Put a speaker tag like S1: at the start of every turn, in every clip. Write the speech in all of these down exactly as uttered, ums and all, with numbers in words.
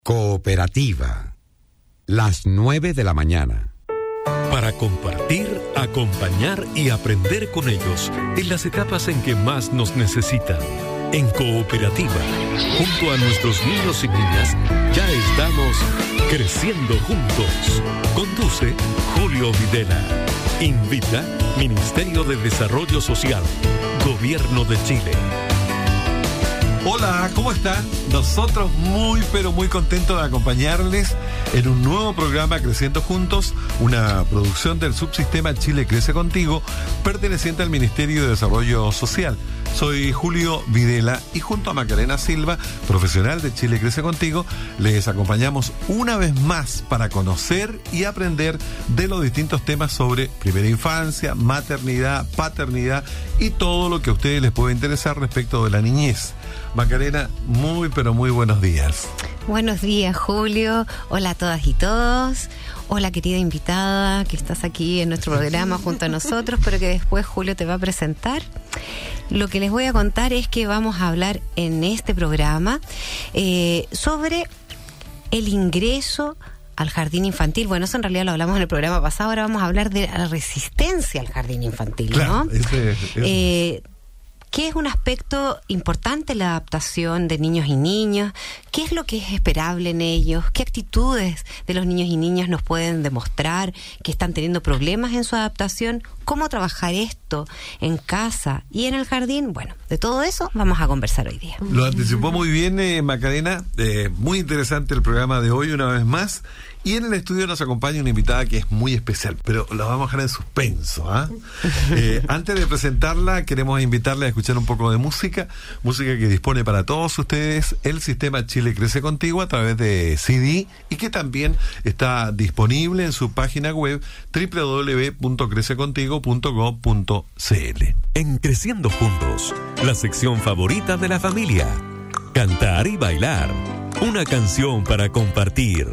S1: Cooperativa. Las nueve de la mañana.
S2: Para compartir, acompañar y aprender con ellos en las etapas en que más nos necesitan. En Cooperativa, junto a nuestros niños y niñas, ya estamos creciendo juntos. Conduce Julio Videla. Invita Ministerio de Desarrollo Social, Gobierno de Chile.
S3: Hola, ¿cómo están? Nosotros muy pero muy contentos de acompañarles en un nuevo programa Creciendo Juntos, una producción del subsistema Chile Crece Contigo, perteneciente al Ministerio de Desarrollo Social. Soy Julio Videla y junto a Macarena Silva, profesional de Chile Crece Contigo, les acompañamos una vez más para conocer y aprender de los distintos temas sobre primera infancia, maternidad, paternidad y todo lo que a ustedes les puede interesar respecto de la niñez. Macarena, muy pero muy buenos días.
S4: Buenos días, Julio. Hola a todas y todos. Hola, querida invitada, que estás aquí en nuestro programa junto a nosotros, pero que después Julio te va a presentar. Lo que les voy a contar es que vamos a hablar en este programa eh, sobre el ingreso al jardín infantil. Bueno, eso en realidad lo hablamos en el programa pasado. Ahora vamos a hablar de la resistencia al jardín infantil,
S3: claro,
S4: ¿no?
S3: Ese, ese.
S4: Eh, ¿Qué es un aspecto importante en la adaptación de niños y niñas? ¿Qué es lo que es esperable en ellos? ¿Qué actitudes de los niños y niñas nos pueden demostrar que están teniendo problemas en su adaptación? ¿Cómo trabajar esto en casa y en el jardín? Bueno, de todo eso vamos a conversar hoy día.
S3: Lo anticipó muy bien eh, Macarena, eh, muy interesante el programa de hoy una vez más. Y en el estudio nos acompaña una invitada que es muy especial, pero la vamos a dejar en suspenso. ¿eh? eh, antes de presentarla, queremos invitarle a escuchar un poco de música, música que dispone para todos ustedes el sistema Chile Crece Contigo a través de C D y que también está disponible en su página web doble u doble u doble u punto crece contigo punto gob punto c l.
S2: En Creciendo Juntos, la sección favorita de la familia. Cantar y bailar. Una canción para compartir.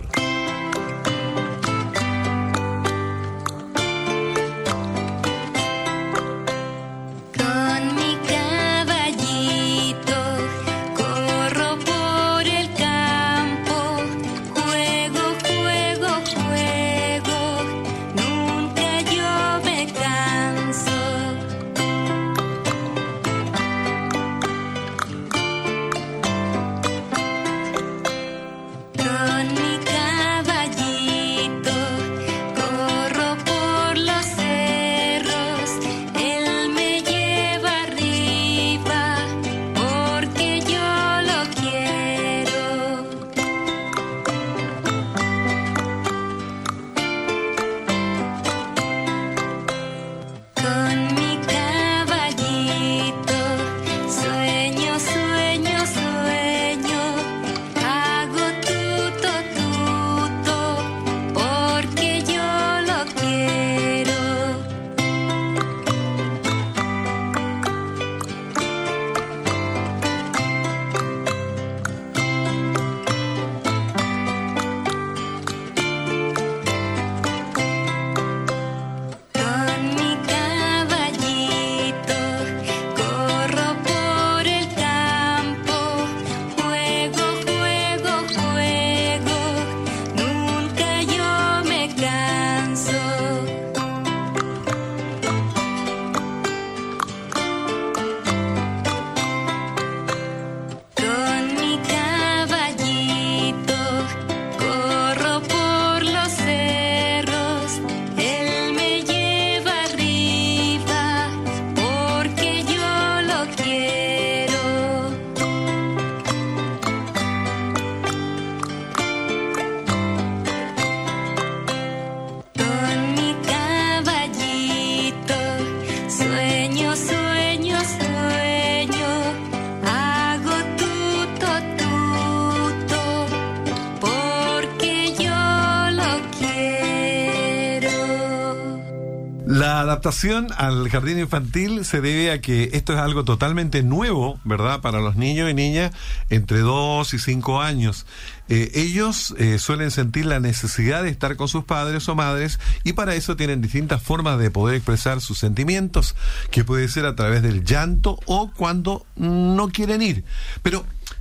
S3: La adaptación al jardín infantil se debe a que esto es algo totalmente nuevo, ¿verdad?, para los niños y niñas entre dos y cinco años. Eh, ellos eh, suelen sentir la necesidad de estar con sus padres o madres y para eso tienen distintas formas de poder expresar sus sentimientos, que puede ser a través del llanto o cuando no quieren ir. Pero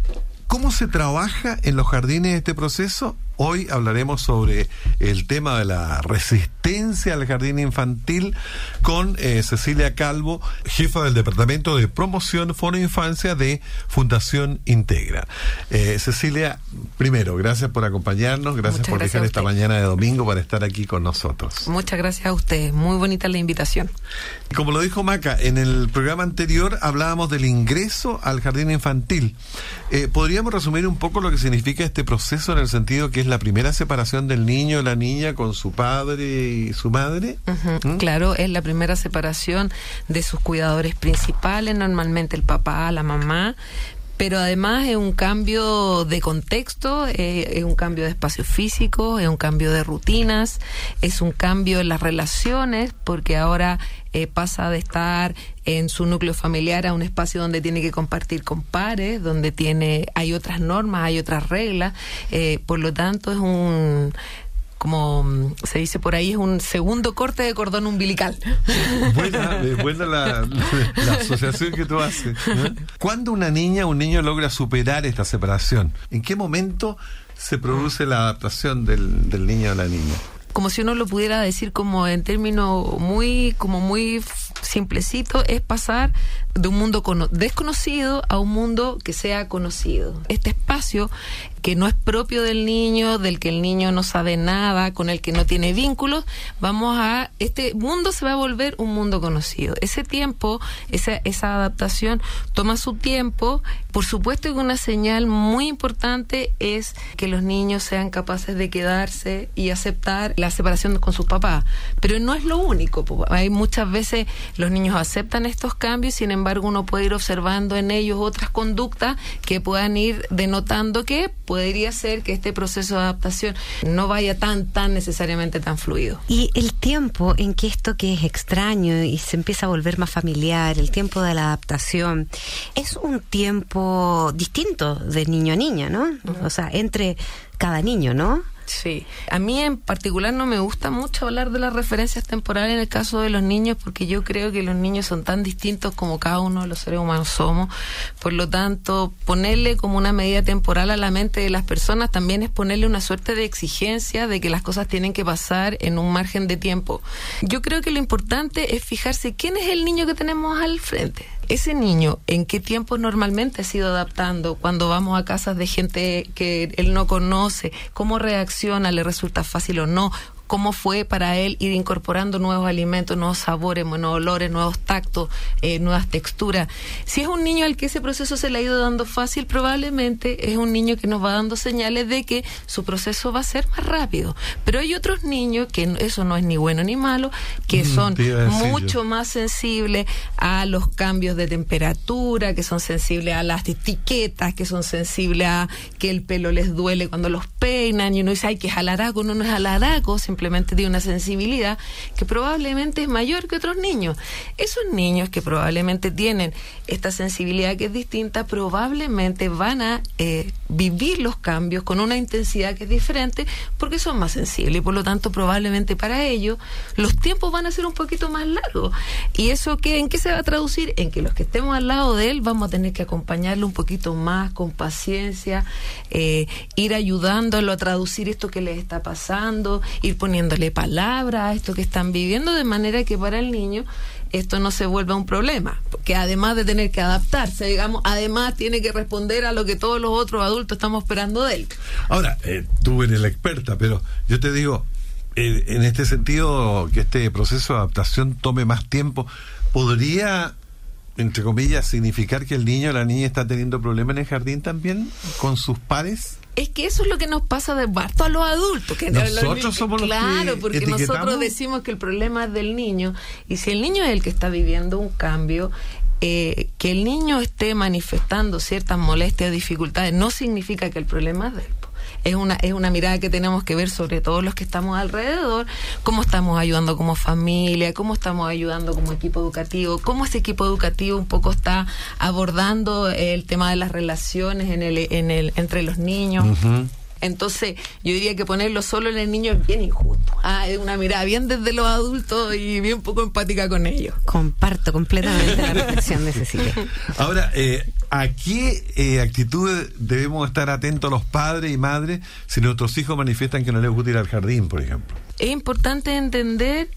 S3: ¿Cómo se trabaja en los jardines este proceso? Hoy hablaremos sobre el tema de la resistencia al jardín infantil con eh, Cecilia Calvo, jefa del Departamento de Promoción Fono Infancia de Fundación Integra. Eh, Cecilia, primero, gracias por acompañarnos, gracias
S5: Muchas
S3: por
S5: gracias
S3: dejar
S5: a
S3: esta
S5: usted.
S3: mañana de domingo para estar aquí con nosotros.
S5: Muchas gracias a ustedes, muy bonita la invitación.
S3: Como lo dijo Maca, en el programa anterior hablábamos del ingreso al jardín infantil. Eh, ¿Podríamos resumir un poco lo que significa este proceso en el sentido que es la primera separación del niño o la niña con su padre y su madre?
S5: Uh-huh.
S3: ¿Mm?
S5: Claro, es la primera separación de sus cuidadores principales, normalmente el papá, la mamá, pero además es un cambio de contexto, eh, es un cambio de espacio físico, es un cambio de rutinas, es un cambio en las relaciones, porque ahora eh, pasa de estar en su núcleo familiar a un espacio donde tiene que compartir con pares, donde tiene hay otras normas, hay otras reglas, eh, por lo tanto es un... como se dice por ahí, es un segundo corte de cordón umbilical.
S3: Buena, eh, buena la, la, la asociación que tú haces, ¿no? ¿Cuándo una niña o un niño logra superar esta separación? ¿En qué momento se produce la adaptación del, del niño o la niña?
S5: Como si uno lo pudiera decir como en términos muy, como muy simplecito, es pasar de un mundo cono- desconocido a un mundo que sea conocido. Este espacio que no es propio del niño, del que el niño no sabe nada, con el que no tiene vínculos, vamos a, este mundo se va a volver un mundo conocido. Ese tiempo, esa, esa adaptación toma su tiempo. Por supuesto que una señal muy importante es que los niños sean capaces de quedarse y aceptar la separación con sus papás. Pero no es lo único. Hay muchas veces los niños aceptan estos cambios, sin embargo uno puede ir observando en ellos otras conductas que puedan ir denotando que podría ser que este proceso de adaptación no vaya tan, tan necesariamente tan fluido.
S4: Y el tiempo en que esto que es extraño y se empieza a volver más familiar, el tiempo de la adaptación, es un tiempo distinto de niño a niña, ¿no? Uh-huh. O sea, entre cada niño, ¿no?
S5: Sí, a mí en particular no me gusta mucho hablar de las referencias temporales en el caso de los niños, porque yo creo que los niños son tan distintos como cada uno de los seres humanos somos. Por lo tanto, ponerle como una medida temporal a la mente de las personas también es ponerle una suerte de exigencia de que las cosas tienen que pasar en un margen de tiempo. Yo creo que lo importante es fijarse quién es el niño que tenemos al frente. Ese niño, ¿en qué tiempo normalmente se ha ido adaptando? Cuando vamos a casas de gente que él no conoce, ¿cómo reacciona? ¿Le resulta fácil o no? ¿Cómo fue para él ir incorporando nuevos alimentos, nuevos sabores, nuevos olores, nuevos tactos, eh, nuevas texturas? Si es un niño al que ese proceso se le ha ido dando fácil, probablemente es un niño que nos va dando señales de que su proceso va a ser más rápido. Pero hay otros niños que eso no es ni bueno ni malo, que son mucho más sensibles a los cambios de temperatura, que son sensibles a las etiquetas, que son sensibles a que el pelo les duele cuando los peinan, y uno dice, ay, que es alaraco, no, no es alaraco, simplemente tiene una sensibilidad que probablemente es mayor que otros niños. Esos niños que probablemente tienen esta sensibilidad que es distinta, probablemente van a eh, vivir los cambios con una intensidad que es diferente porque son más sensibles, y por lo tanto probablemente para ellos los tiempos van a ser un poquito más largos. ¿Y eso qué, en qué se va a traducir? En que los que estemos al lado de él vamos a tener que acompañarlo un poquito más, con paciencia, eh, ir ayudándolo a traducir esto que les está pasando, ir poniéndole palabras a esto que están viviendo, de manera que para el niño esto no se vuelva un problema, porque además de tener que adaptarse, digamos, además tiene que responder a lo que todos los otros adultos estamos esperando de él.
S3: Ahora, eh, tú eres la experta, pero yo te digo, eh, en este sentido, que este proceso de adaptación tome más tiempo, ¿podría, entre comillas, significar que el niño o la niña está teniendo problemas en el jardín también con sus pares?
S5: Es que eso es lo que nos pasa de parto a los adultos. Que
S3: nosotros
S5: los,
S3: somos los
S5: claro,
S3: que
S5: porque
S3: etiquetamos.
S5: Nosotros decimos que el problema es del niño, y si el niño es el que está viviendo un cambio, eh, que el niño esté manifestando ciertas molestias o dificultades no significa que el problema es de él. Es una, es una mirada que tenemos que ver sobre todos los que estamos alrededor, cómo estamos ayudando como familia, cómo estamos ayudando como equipo educativo, cómo ese equipo educativo un poco está abordando el tema de las relaciones en el, en el, entre los niños. Uh-huh. Entonces, yo diría que ponerlo solo en el niño es bien injusto. Ah, es una mirada bien desde los adultos y bien poco empática con ellos.
S4: Comparto completamente la reflexión de Cecilia.
S3: Ahora, eh, ¿A qué eh, actitudes debemos estar atentos los padres y madres si nuestros hijos manifiestan que no les gusta ir al jardín, por ejemplo?
S5: Es importante entender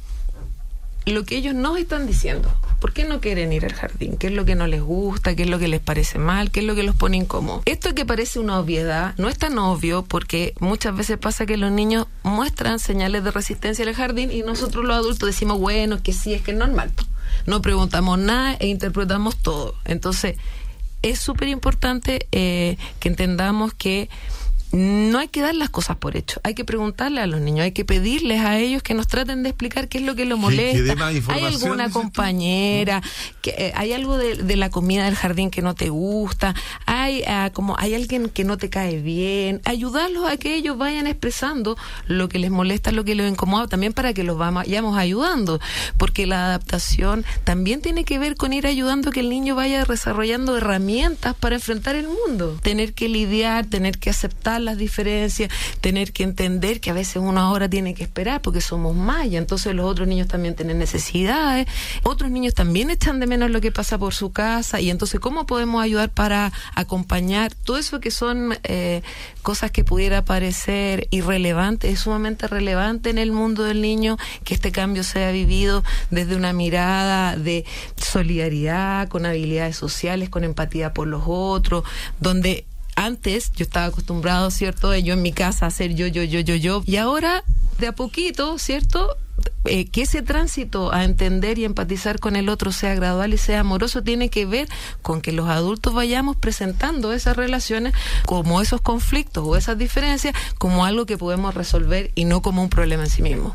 S5: lo que ellos nos están diciendo. ¿Por qué no quieren ir al jardín? ¿Qué es lo que no les gusta? ¿Qué es lo que les parece mal? ¿Qué es lo que los pone incómodos? Esto que parece una obviedad no es tan obvio, porque muchas veces pasa que los niños muestran señales de resistencia al jardín y nosotros los adultos decimos, bueno, que sí, es que es normal. No preguntamos nada e interpretamos todo. Entonces, es súper importante eh, que entendamos que no hay que dar las cosas por hecho, hay que preguntarle a los niños, hay que pedirles a ellos que nos traten de explicar qué es lo que los molesta. ¿Hay alguna compañera? Que, eh, ¿Hay algo de, de la comida del jardín que no te gusta? ¿Hay uh, como hay alguien que no te cae bien? Ayudarlos a que ellos vayan expresando lo que les molesta, lo que les incomoda, también para que los vayamos ayudando, porque la adaptación también tiene que ver con ir ayudando a que el niño vaya desarrollando herramientas para enfrentar el mundo, tener que lidiar, tener que aceptar las diferencias, tener que entender que a veces uno ahora tiene que esperar porque somos mayas, entonces los otros niños también tienen necesidades, otros niños también echan de menos lo que pasa por su casa, y entonces ¿cómo podemos ayudar para acompañar? Todo eso que son eh, cosas que pudiera parecer irrelevantes, es sumamente relevante en el mundo del niño, que este cambio sea vivido desde una mirada de solidaridad, con habilidades sociales, con empatía por los otros, donde antes yo estaba acostumbrado, ¿cierto?, de yo en mi casa hacer yo, yo, yo, yo, yo, y ahora de a poquito, ¿cierto?, eh, que ese tránsito a entender y empatizar con el otro sea gradual y sea amoroso, tiene que ver con que los adultos vayamos presentando esas relaciones como esos conflictos o esas diferencias como algo que podemos resolver y no como un problema en sí mismo.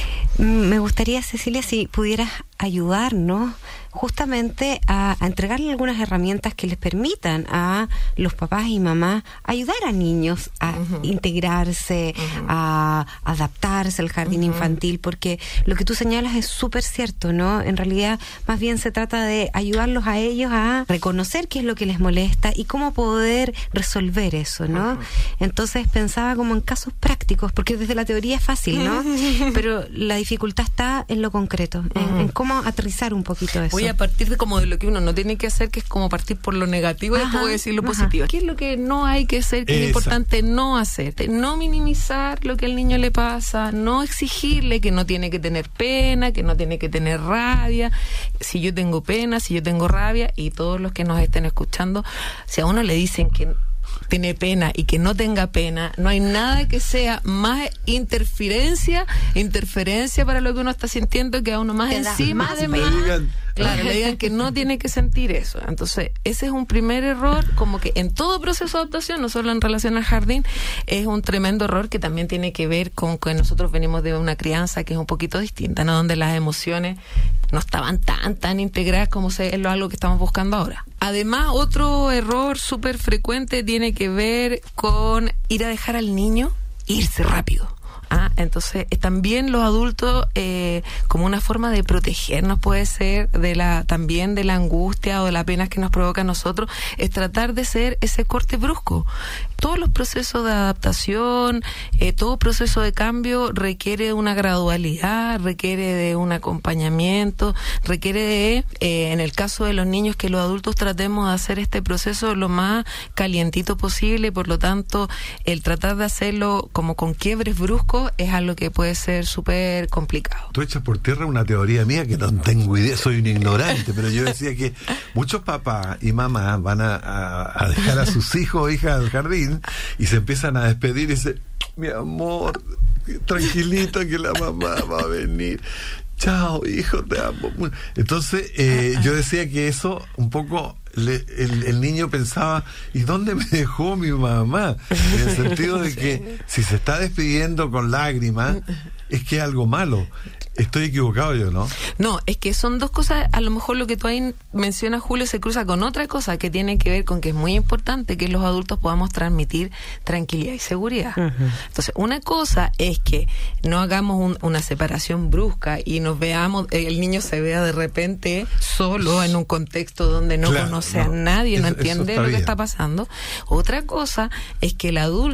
S4: Me gustaría, Cecilia, si pudieras ayudarnos justamente a, a entregarle algunas herramientas que les permitan a los papás y mamás ayudar a niños a uh-huh. integrarse, uh-huh. a adaptarse al jardín uh-huh. infantil, porque lo que tú señalas es súper cierto, ¿no? En realidad, más bien se trata de ayudarlos a ellos a reconocer qué es lo que les molesta y cómo poder resolver eso, ¿no? Uh-huh. Entonces pensaba como en casos prácticos, porque desde la teoría es fácil, ¿no? Pero la dificultad está en lo concreto, uh-huh. en, en cómo aterrizar un poquito eso.
S5: Voy a partir de como de lo que uno no tiene que hacer, que es como partir por lo negativo, y después voy a decir lo ajá. positivo. ¿Qué es lo que no hay que hacer, que Esa. es importante no hacer? No minimizar lo que al niño le pasa, no exigirle que no tiene que tener pena, que no tiene que tener rabia. Si yo tengo pena, si yo tengo rabia, y todos los que nos estén escuchando, si a uno le dicen que tiene pena y que no tenga pena, no hay nada que sea más interferencia, interferencia para lo que uno está sintiendo, que a uno más encima más de más. Claro, le digan que no tiene que sentir eso. Entonces, ese es un primer error, como que en todo proceso de adaptación, no solo en relación al jardín, es un tremendo error que también tiene que ver con que nosotros venimos de una crianza que es un poquito distinta, ¿no? Donde las emociones no estaban tan, tan integradas como es algo que estamos buscando ahora. Además, otro error súper frecuente tiene que ver con ir a dejar al niño irse rápido. Ah, entonces eh, también los adultos eh, como una forma de protegernos, puede ser de la también de la angustia o de las penas que nos provoca a nosotros, es tratar de ser ese corte brusco. Todos los procesos de adaptación, eh, todo proceso de cambio requiere una gradualidad, requiere de un acompañamiento, requiere de, eh, en el caso de los niños, que los adultos tratemos de hacer este proceso lo más calientito posible. Por lo tanto, el tratar de hacerlo como con quiebres bruscos es algo que puede ser súper complicado.
S3: Tú echas por tierra una teoría mía que no tengo idea, soy un ignorante, pero yo decía que muchos papás y mamás van a, a, a dejar a sus hijos o hijas al jardín y se empiezan a despedir y dicen, mi amor, tranquilito que la mamá va a venir. Chao, hijo, te amo. Entonces, eh, yo decía que eso un poco le, el, el niño pensaba, ¿y dónde me dejó mi mamá? En el sentido de que si se está despidiendo con lágrimas, es que es algo malo. Estoy equivocado yo, ¿no?
S5: No, es que son dos cosas. A lo mejor lo que tú ahí mencionas, Julio, se cruza con otra cosa que tiene que ver con que es muy importante que los adultos podamos transmitir tranquilidad y seguridad. Uh-huh. Entonces, una cosa es que no hagamos un, una separación brusca y nos veamos, el niño se vea de repente solo en un contexto donde no claro, conoce no. a nadie, eso, no entiende lo bien. que está pasando. Otra cosa es que el adulto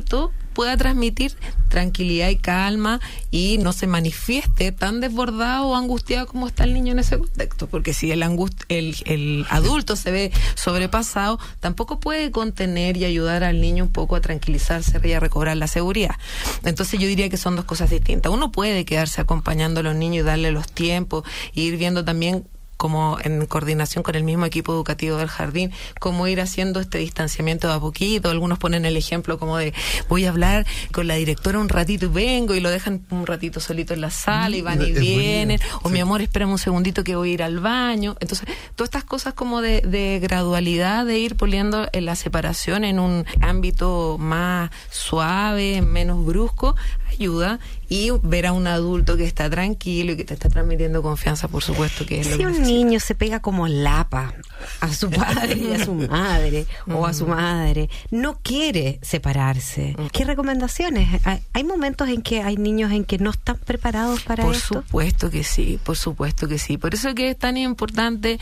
S5: pueda transmitir tranquilidad y calma y no se manifieste tan desbordado o angustiado como está el niño en ese contexto, porque si el, angust el, el adulto se ve sobrepasado, tampoco puede contener y ayudar al niño un poco a tranquilizarse y a recobrar la seguridad. Entonces yo diría que son dos cosas distintas. Uno puede quedarse acompañando a los niños y darle los tiempos, e ir viendo también, como en coordinación con el mismo equipo educativo del jardín, cómo ir haciendo este distanciamiento de a poquito. Algunos ponen el ejemplo como de, voy a hablar con la directora un ratito y vengo, y lo dejan un ratito solito en la sala y van y vienen, o sí, mi amor, espérame un segundito que voy a ir al baño. Entonces, todas estas cosas como de, de gradualidad, de ir poniendo en la separación en un ámbito más suave, menos brusco, ayuda. Y ver a un adulto que está tranquilo y que te está transmitiendo confianza, por supuesto que es lo
S4: si
S5: que
S4: un
S5: necesita.
S4: Niño se pega como lapa a su padre y a su madre o a su madre, no quiere separarse, ¿qué recomendaciones? ¿Hay momentos en que hay niños en que no están preparados para
S5: por
S4: esto?
S5: Por supuesto que sí, por supuesto que sí. Por eso que es tan importante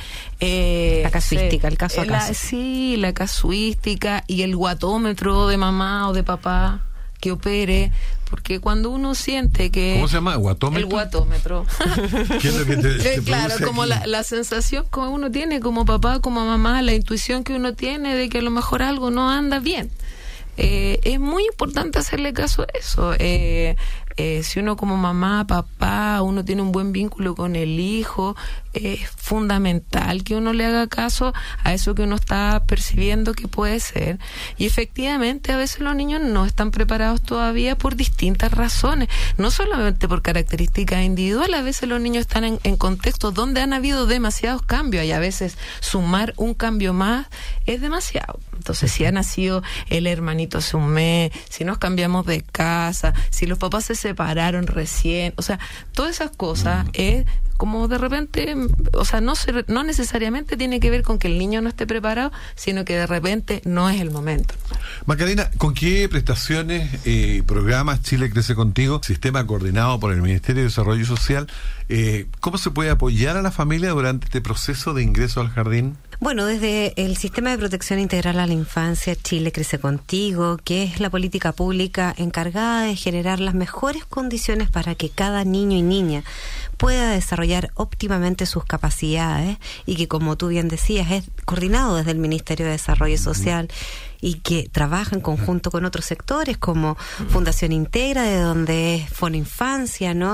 S5: eh,
S4: la casuística,
S5: se,
S4: el caso a
S5: la,
S4: caso.
S5: Sí, la casuística y el guatómetro de mamá o de papá que opere, porque cuando uno siente que...
S3: ¿Cómo se llama? ¿Guatómetro?
S5: El guatómetro.
S3: ¿Qué es lo que te, te
S5: eh, claro, como la, la sensación que uno tiene como papá, como mamá, la intuición que uno tiene de que a lo mejor algo no anda bien. Eh, es muy importante hacerle caso a eso. Eh, eh, si uno como mamá, papá, uno tiene un buen vínculo con el hijo, es fundamental que uno le haga caso a eso que uno está percibiendo que puede ser. Y efectivamente a veces los niños no están preparados todavía por distintas razones, no solamente por características individuales. A veces los niños están en, en contextos donde han habido demasiados cambios y a veces sumar un cambio más es demasiado. Entonces, si ha nacido el hermanito hace un mes, si nos cambiamos de casa, si los papás se separaron recién, o sea, todas esas cosas es como de repente, o sea, no se, no necesariamente tiene que ver con que el niño no esté preparado, sino que de repente no es el momento.
S3: Macarena, ¿con qué prestaciones, eh, programas Chile Crece Contigo, sistema coordinado por el Ministerio de Desarrollo Social, eh, cómo se puede apoyar a la familia durante este proceso de ingreso al jardín?
S4: Bueno, desde el Sistema de Protección Integral a la Infancia, Chile Crece Contigo, que es la política pública encargada de generar las mejores condiciones para que cada niño y niña pueda desarrollar óptimamente sus capacidades, y que, como tú bien decías, es coordinado desde el Ministerio de Desarrollo Social y que trabaja en conjunto con otros sectores como Fundación Integra, de donde es Fono Infancia, ¿no?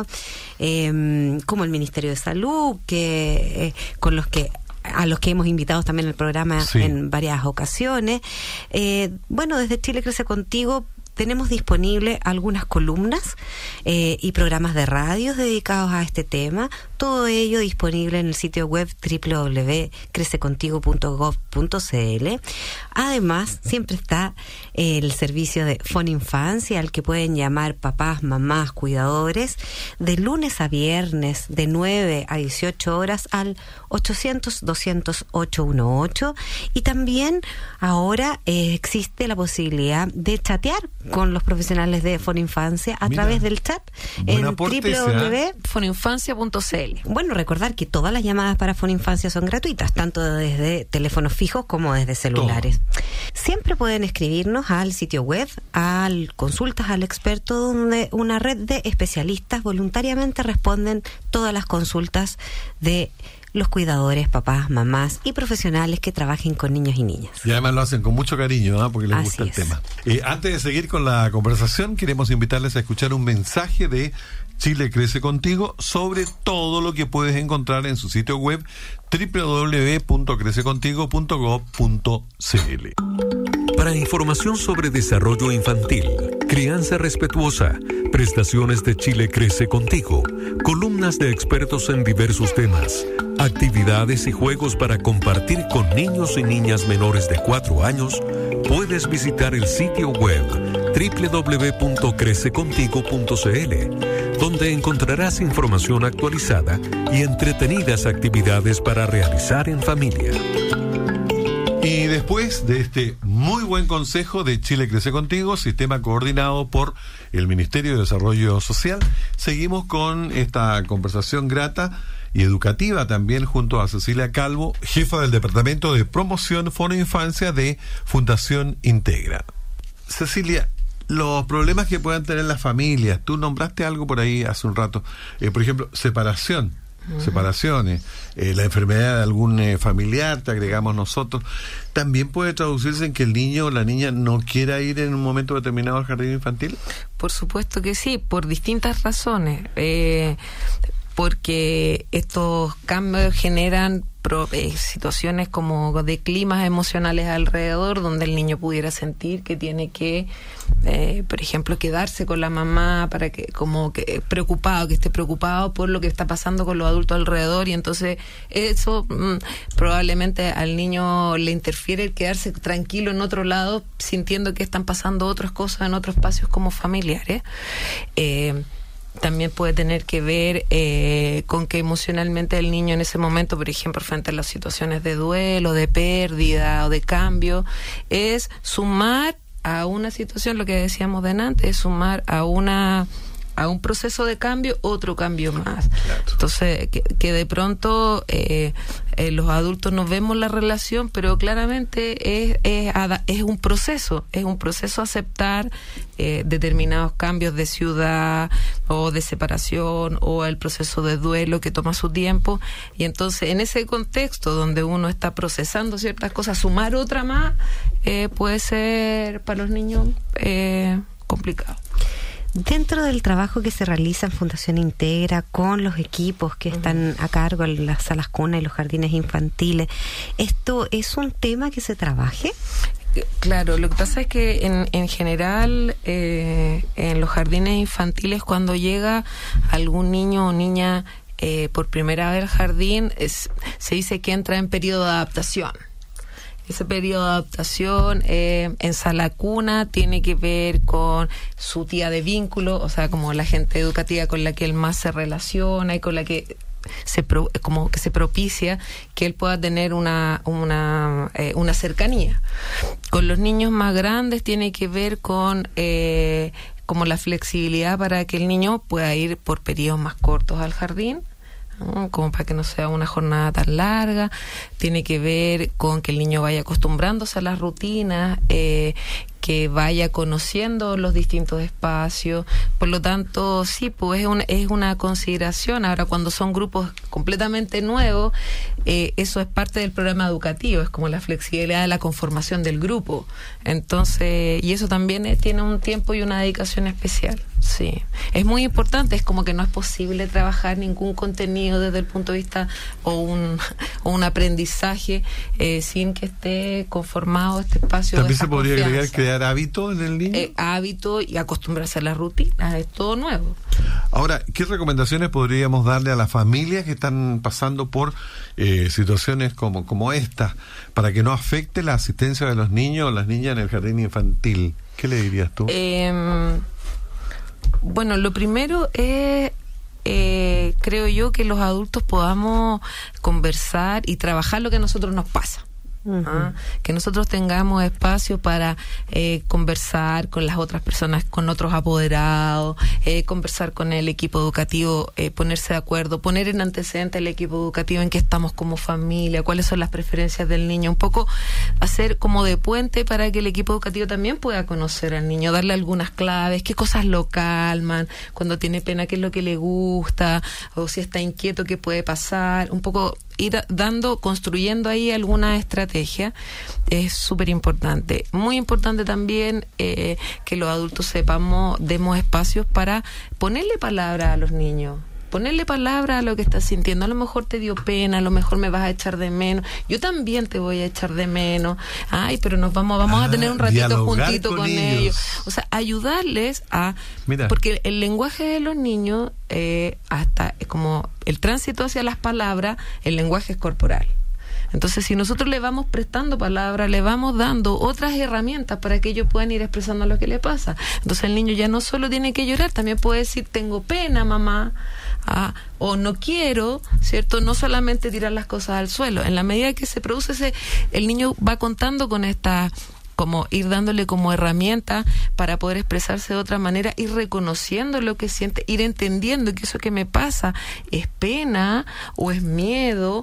S4: Eh, como el Ministerio de Salud, que eh, con los que a los que hemos invitado también al programa sí. en varias ocasiones. Eh, bueno, desde Chile Crece Contigo tenemos disponible algunas columnas eh, y programas de radio dedicados a este tema. Todo ello disponible en el sitio web doble u doble u doble u punto crece contigo punto gov punto c l. Además, siempre está eh, el servicio de Fono Infancia, al que pueden llamar papás, mamás, cuidadores, de lunes a viernes, de nueve a dieciocho horas, al ochocientos, doscientos, ochocientos dieciocho. Y también ahora eh, existe la posibilidad de chatear con los profesionales de Fono Infancia a Mira, través del chat en doble u doble u doble u punto fono infancia punto c l. Bueno, recordar que todas las llamadas para Fono Infancia son gratuitas, tanto desde teléfonos fijos como desde celulares. Todo. Siempre pueden escribirnos al sitio web, al Consultas al Experto, donde una red de especialistas voluntariamente responden todas las consultas de los cuidadores, papás, mamás y profesionales que trabajen con niños y niñas.
S3: Y además lo hacen con mucho cariño, ¿no? Porque les
S4: Así
S3: gusta el
S4: es.
S3: tema. Eh, antes de seguir con la conversación, queremos invitarles a escuchar un mensaje de Chile Crece Contigo sobre todo lo que puedes encontrar en su sitio web doble u doble u doble u punto crece contigo punto gov punto c l.
S2: Para información sobre desarrollo infantil, crianza respetuosa, prestaciones de Chile Crece Contigo, columnas de expertos en diversos temas, actividades y juegos para compartir con niños y niñas menores de cuatro años, puedes visitar el sitio web doble u doble u doble u punto crece contigo punto c l, donde encontrarás información actualizada y entretenidas actividades para realizar en familia.
S3: Y después de este muy buen consejo de Chile Crece Contigo, sistema coordinado por el Ministerio de Desarrollo Social, seguimos con esta conversación grata y educativa también junto a Cecilia Calvo, jefa del Departamento de Promoción Fono Infancia de Fundación Integra. Cecilia, los problemas que puedan tener las familias. Tú nombraste algo por ahí hace un rato, eh, por ejemplo, separación. Uh-huh. Separaciones, eh, la enfermedad de algún eh, familiar, te agregamos nosotros, también puede traducirse en que el niño o la niña no quiera ir en un momento determinado al jardín infantil.
S5: Por supuesto que sí, por distintas razones, eh, porque estos cambios generan pro, eh, situaciones como de climas emocionales alrededor, donde el niño pudiera sentir que tiene que, eh, por ejemplo, quedarse con la mamá, para que, como que preocupado, que esté preocupado por lo que está pasando con los adultos alrededor, y entonces eso mmm, probablemente al niño le interfiere el quedarse tranquilo en otro lado, sintiendo que están pasando otras cosas en otros espacios como familiares. Eh, También puede tener que ver eh, con que emocionalmente el niño en ese momento, por ejemplo, frente a las situaciones de duelo, de pérdida o de cambio, es sumar a una situación, lo que decíamos de antes, es sumar a una a un proceso de cambio otro cambio más. Claro. Entonces, que, que de pronto eh, eh, los adultos no vemos la relación, pero claramente es, es, es un proceso, es un proceso aceptar eh, determinados cambios de ciudad o de separación o el proceso de duelo que toma su tiempo, y entonces en ese contexto donde uno está procesando ciertas cosas, sumar otra más eh, puede ser para los niños eh, complicado.
S4: Dentro del trabajo que se realiza en Fundación Integra con los equipos que están a cargo en las salas cuna y los jardines infantiles, ¿esto es un tema que se trabaje?
S5: Claro, lo que pasa es que en, en general eh, en los jardines infantiles, cuando llega algún niño o niña eh, por primera vez al jardín, es, se dice que entra en periodo de adaptación. Ese periodo de adaptación eh, en sala cuna tiene que ver con su tía de vínculo, o sea, como la gente educativa con la que él más se relaciona y con la que se pro, como que se propicia que él pueda tener una una eh, una cercanía. Con los niños más grandes tiene que ver con eh, como la flexibilidad para que el niño pueda ir por periodos más cortos al jardín, como para que no sea una jornada tan larga. Tiene que ver con que el niño vaya acostumbrándose a las rutinas, eh, que vaya conociendo los distintos espacios. Por lo tanto, sí, pues es una, es una consideración. Ahora, cuando son grupos completamente nuevos, eh, eso es parte del programa educativo, es como la flexibilidad de la conformación del grupo. Entonces, y eso también es, tiene un tiempo y una dedicación especial. Sí, es muy importante, es como que no es posible trabajar ningún contenido desde el punto de vista o un, o un aprendizaje eh, sin que esté conformado este espacio.
S3: También se podría confianza. agregar crear hábito en el niño.
S5: Eh, hábito y acostumbrarse a las rutinas, es todo nuevo.
S3: Ahora, ¿qué recomendaciones podríamos darle a las familias que están pasando por eh, situaciones como, como esta, para que no afecte la asistencia de los niños o las niñas en el jardín infantil? ¿Qué le dirías tú?
S5: Eh, Bueno, lo primero es, eh, creo yo, que los adultos podamos conversar y trabajar lo que a nosotros nos pasa. Uh-huh. ¿Ah? Que nosotros tengamos espacio para eh, conversar con las otras personas, con otros apoderados, eh, conversar con el equipo educativo, eh, ponerse de acuerdo, poner en antecedente al equipo educativo en qué estamos como familia, cuáles son las preferencias del niño, un poco hacer como de puente para que el equipo educativo también pueda conocer al niño, darle algunas claves, qué cosas lo calman, cuando tiene pena qué es lo que le gusta, o si está inquieto qué puede pasar, un poco ir dando, construyendo ahí alguna estrategia. Es súper importante. Muy importante también eh, que los adultos sepamos, demos espacios para ponerle palabra a los niños. Ponerle palabra a lo que estás sintiendo. A lo mejor te dio pena, a lo mejor me vas a echar de menos. Yo también te voy a echar de menos. Ay, pero nos vamos, vamos ah, a tener un ratito juntito con, con ellos. ellos. O sea, ayudarles a... Mira. Porque el lenguaje de los niños, eh, hasta como el tránsito hacia las palabras, el lenguaje es corporal. Entonces, si nosotros le vamos prestando palabras, le vamos dando otras herramientas para que ellos puedan ir expresando lo que le pasa. Entonces, el niño ya no solo tiene que llorar, también puede decir, tengo pena, mamá, ah, o no quiero, ¿cierto? No solamente tirar las cosas al suelo. En la medida que se produce ese, el niño va contando con esta, como ir dándole como herramienta para poder expresarse de otra manera, ir reconociendo lo que siente, ir entendiendo que eso que me pasa es pena o es miedo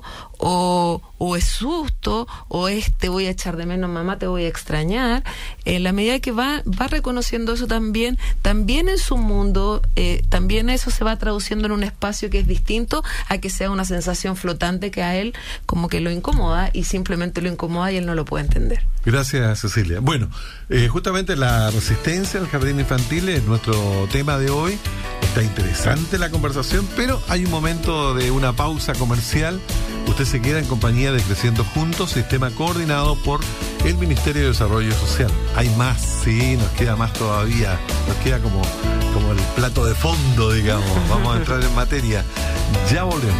S5: o, o es susto, o es te voy a echar de menos, mamá, te voy a extrañar. En la medida que va, va reconociendo eso también, también en su mundo, eh, también eso se va traduciendo en un espacio que es distinto a que sea una sensación flotante que a él como que lo incomoda y simplemente lo incomoda y él no lo puede entender.
S3: Gracias, Cecilia. Bueno, eh, justamente la resistencia al jardín infantil es nuestro tema de hoy. Está interesante la conversación, pero hay un momento de una pausa comercial. Usted se queda en compañía de Creciendo Juntos, sistema coordinado por el Ministerio de Desarrollo Social. Hay más, sí, nos queda más todavía. Nos queda como, como el plato de fondo, digamos. Vamos a entrar en materia. Ya volvemos.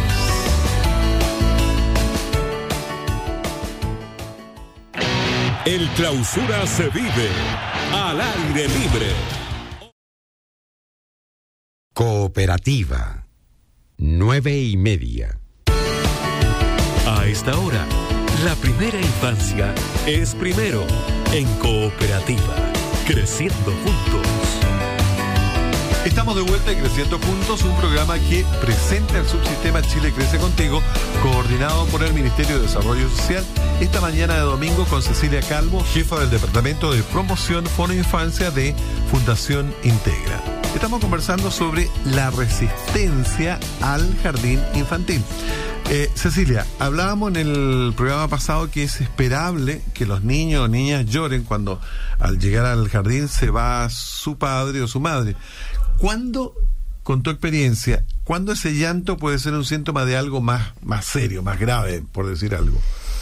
S2: El Clausura se vive al aire libre.
S1: Cooperativa. Nueve y media.
S2: A esta hora, la primera infancia es primero en Cooperativa. Creciendo juntos.
S3: Estamos de vuelta en Creciendo Juntos, un programa que presenta el subsistema Chile Crece Contigo, coordinado por el Ministerio de Desarrollo Social, esta mañana de domingo con Cecilia Calvo, jefa del Departamento de Promoción Fono Infancia de Fundación Integra. Estamos conversando sobre la resistencia al jardín infantil. Eh, Cecilia, hablábamos en el programa pasado que es esperable que los niños o niñas lloren cuando al llegar al jardín se va su padre o su madre. ¿Cuándo, con tu experiencia, cuándo ese llanto puede ser un síntoma de algo más, más serio, más grave, por decir algo?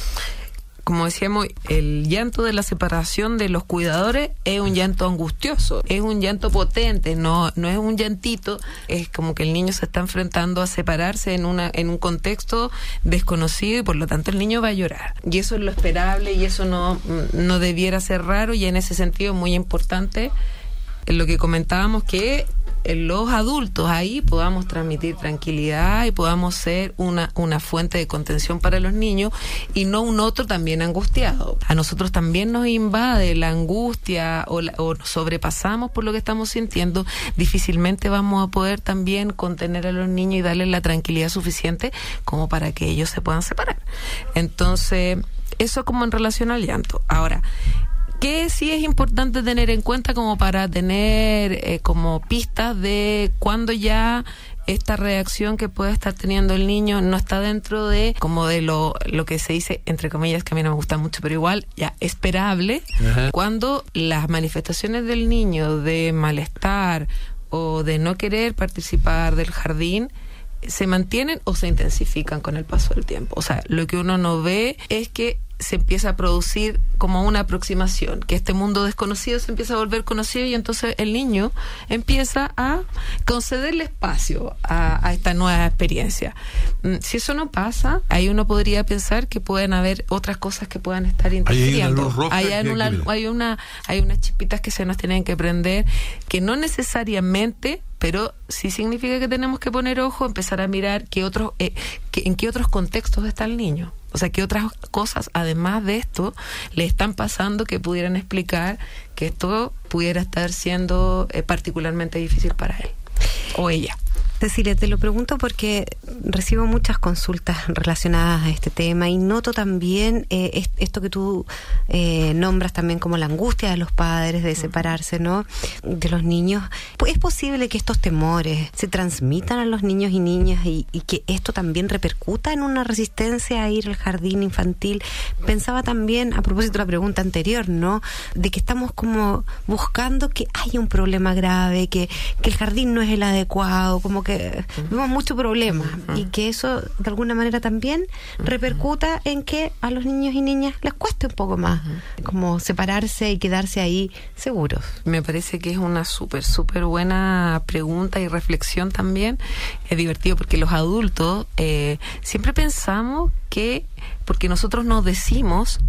S5: Como decíamos, el llanto de la separación de los cuidadores es un llanto angustioso, es un llanto potente, no, no es un llantito, es como que el niño se está enfrentando a separarse en una, en un contexto desconocido y por lo tanto el niño va a llorar. Y eso es lo esperable y eso no, no debiera ser raro, y en ese sentido es muy importante lo que comentábamos, que los adultos ahí podamos transmitir tranquilidad y podamos ser una, una fuente de contención para los niños y no un otro también angustiado. A nosotros también nos invade la angustia o, la, o nos sobrepasamos por lo que estamos sintiendo, difícilmente vamos a poder también contener a los niños y darles la tranquilidad suficiente como para que ellos se puedan separar. Entonces, eso como en relación al llanto. Ahora, ¿qué sí es importante tener en cuenta como para tener eh, como pistas de cuando ya esta reacción que puede estar teniendo el niño no está dentro de como de lo, lo que se dice, entre comillas, que a mí no me gusta mucho, pero igual ya esperable? Ajá. Cuando las manifestaciones del niño de malestar o de no querer participar del jardín se mantienen o se intensifican con el paso del tiempo. O sea, lo que uno no ve es que se empieza a producir como una aproximación, que este mundo desconocido se empieza a volver conocido y entonces el niño empieza a concederle espacio a, a esta nueva experiencia. Si eso no pasa, ahí uno podría pensar que pueden haber otras cosas que puedan estar interfiriendo. Hay una, hay una, hay una, hay unas chispitas que se nos tienen que prender, que no necesariamente, pero sí significa que tenemos que poner ojo, empezar a mirar qué otros, eh, que, en qué otros contextos está el niño. O sea, qué otras cosas, además de esto, le están pasando que pudieran explicar que esto pudiera estar siendo eh, particularmente difícil para él o ella.
S4: Cecilia, te lo pregunto porque recibo muchas consultas relacionadas a este tema y noto también eh, esto que tú eh, nombras también como la angustia de los padres de separarse, ¿no?, de los niños. ¿Es posible que estos temores se transmitan a los niños y niñas y, y que esto también repercuta en una resistencia a ir al jardín infantil? Pensaba también, a propósito de la pregunta anterior, ¿no?, de que estamos como buscando que haya un problema grave, que, que el jardín no es el adecuado, como que vemos mucho problema uh-huh. y que eso de alguna manera también uh-huh. repercuta en que a los niños y niñas les cueste un poco más uh-huh. como separarse y quedarse ahí seguros.
S5: Me parece que es una súper, súper buena pregunta y reflexión también. Es divertido porque los adultos eh, siempre pensamos que porque nosotros no decimos,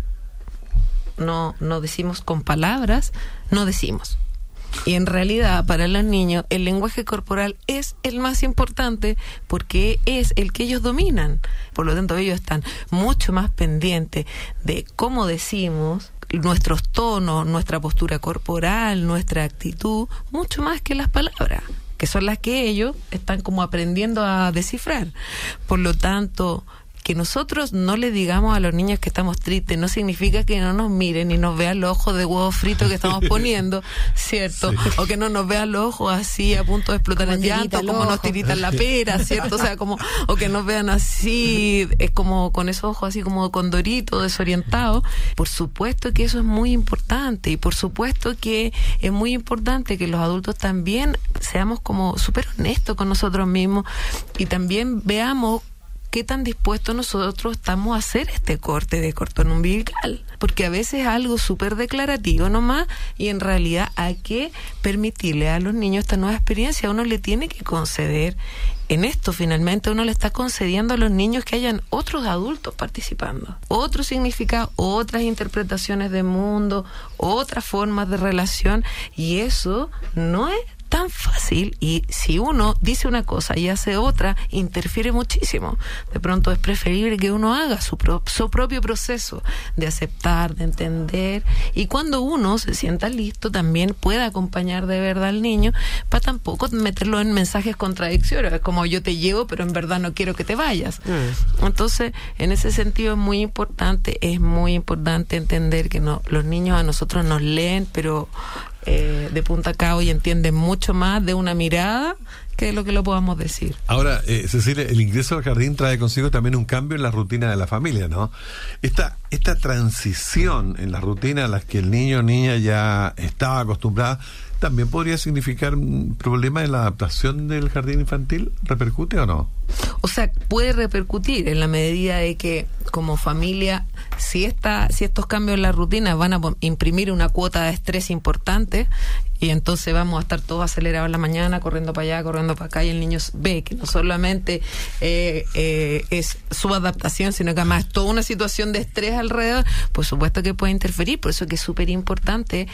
S5: no, no decimos con palabras, no decimos. Y en realidad, para los niños, el lenguaje corporal es el más importante porque es el que ellos dominan. Por lo tanto, ellos están mucho más pendientes de cómo decimos, nuestros tonos, nuestra postura corporal, nuestra actitud, mucho más que las palabras, que son las que ellos están como aprendiendo a descifrar. Por lo tanto, que nosotros no le digamos a los niños que estamos tristes no significa que no nos miren y nos vean los ojos de huevo frito que estamos poniendo, ¿cierto? Sí. O que no nos vean los ojos así a punto de explotar como en llanto, como ojo. Nos tiritan la pera, ¿cierto? O sea, como, o que nos vean así, es como con esos ojos así como condoritos, desorientados. Por supuesto que eso es muy importante, y por supuesto que es muy importante que los adultos también seamos como súper honestos con nosotros mismos y también veamos qué tan dispuestos nosotros estamos a hacer este corte de cordón umbilical, porque a veces es algo súper declarativo nomás, y en realidad hay que permitirle a los niños esta nueva experiencia. Uno le tiene que conceder en esto, finalmente uno le está concediendo a los niños que hayan otros adultos participando, otro significado, otras interpretaciones de mundo, otras formas de relación, y eso no es tan fácil, y si uno dice una cosa y hace otra, interfiere muchísimo. De pronto es preferible que uno haga su, pro, su propio proceso de aceptar, de entender, y cuando uno se sienta listo también pueda acompañar de verdad al niño, para tampoco meterlo en mensajes contradictorios, como yo te llevo pero en verdad no quiero que te vayas. Mm. Entonces, en ese sentido es muy importante, es muy importante entender que no, los niños a nosotros nos leen, pero Eh, de punta a cabo, y entienden mucho más de una mirada que de lo que lo podamos decir.
S3: Ahora, eh, Cecilia, el ingreso al jardín trae consigo también un cambio en la rutina de la familia, ¿no? Esta, esta transición en la rutina a la que el niño o niña ya estaba acostumbrada, ¿también podría significar un problema en la adaptación del jardín infantil? ¿Repercute o no?
S5: O sea, puede repercutir en la medida de que como familia, si esta, si estos cambios en la rutina van a imprimir una cuota de estrés importante, y entonces vamos a estar todos acelerados en la mañana, corriendo para allá, corriendo para acá, y el niño ve que no solamente eh, eh, es su adaptación, sino que además es toda una situación de estrés alrededor, por supuesto que puede interferir. Por eso que es súper importante